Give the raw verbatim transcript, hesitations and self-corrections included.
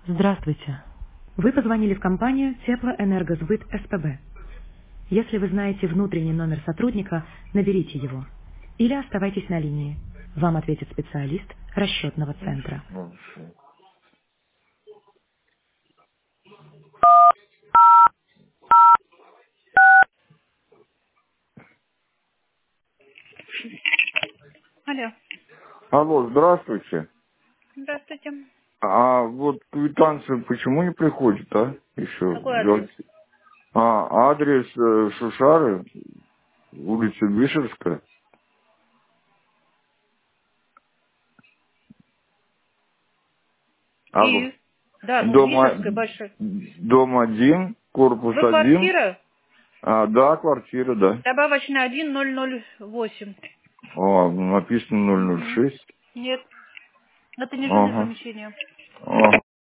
Здравствуйте. Вы позвонили в компанию Теплоэнергосбыт СПБ. Если вы знаете внутренний номер сотрудника, наберите его. Или оставайтесь на линии. Вам ответит специалист расчетного центра. Алло. Алло, здравствуйте. Здравствуйте. А вот квитанция почему не приходит, а? Еще. Какой адрес? А, адрес э, Шушары, улица Бишерская. Алло. И? Да, ну, Дом, о- Бишевская большая. дом один, корпус Вы один. квартира? А, да, квартира, да. Добавочная один ноль ноль восемь. О, написано ноль ноль Угу. шесть. Нет, это не жилые Ага. помещения. Ага.